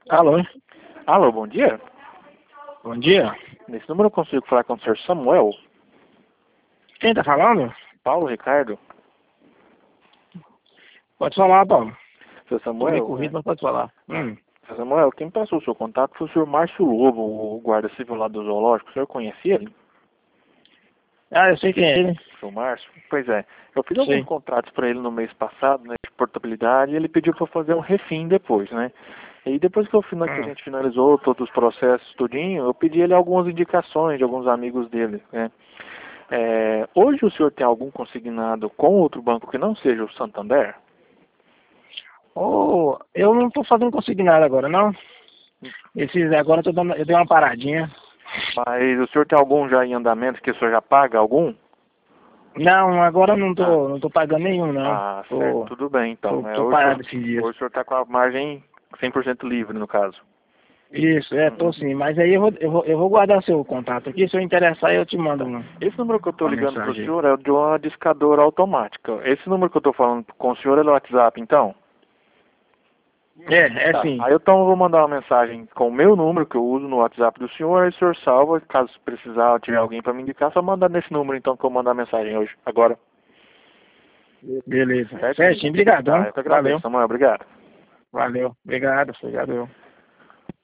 Alô, Alô, bom dia. bom dia. Nesse número eu consigo falar com o senhor Samuel, Quem tá falando? Paulo Ricardo. Pode falar, Paulo. Seu Tô meio Samuel, corrido, mas pode falar. Seu Samuel, quem passou o seu contato foi o senhor Márcio Lobo, o guarda civil lá do zoológico. O senhor conhecia ele? Ah, eu sei quem é ele. O senhor Márcio? Pois é. Eu fiz alguns Sei. contratos para ele no mês passado, né, de portabilidade, e ele pediu para fazer um refim depois, né? E depois que que a Hum. gente finalizou todos os processos, tudinho, eu pedi ele algumas indicações de alguns amigos dele, né? Hoje o senhor tem algum consignado com outro banco que não seja o Santander? Oh, eu não tô fazendo consignado agora, não. Agora eu dei uma paradinha. Mas o senhor tem algum já em andamento que o senhor já paga algum? Não, agora eu Ah, não tô pagando nenhum, não. certo, tudo bem então. Tô parado esses dias. Hoje o senhor está com a margem 100% livre, no caso. Isso, tô Uhum. sim. Mas aí eu vou guardar seu contato aqui. Se eu interessar, eu te mando Tá. Esse número que eu estou uma ligando para o mensagem. senhor é de uma discadora automática. Esse número que eu estou falando com o senhor é no WhatsApp, então? É Tá. sim. Aí então eu vou mandar uma mensagem com o meu número que eu uso no WhatsApp do senhor, aí o senhor salva, caso precisar ou tiver alguém para me indicar, só mandar nesse número então que eu vou mandar a mensagem hoje, agora. Beleza. Certinho? Certinho, brigadão. Tá, eu que agradeço, Valeu. Samuel, obrigado. Valeu. Obrigado, eu.